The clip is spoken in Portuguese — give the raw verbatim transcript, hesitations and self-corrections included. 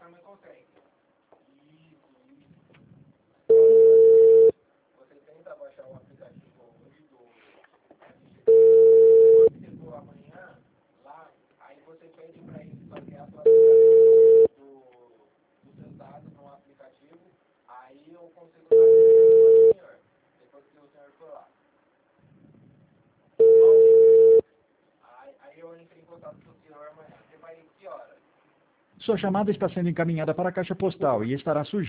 Sua chamada está sendo encaminhada para a caixa postal e estará sujeita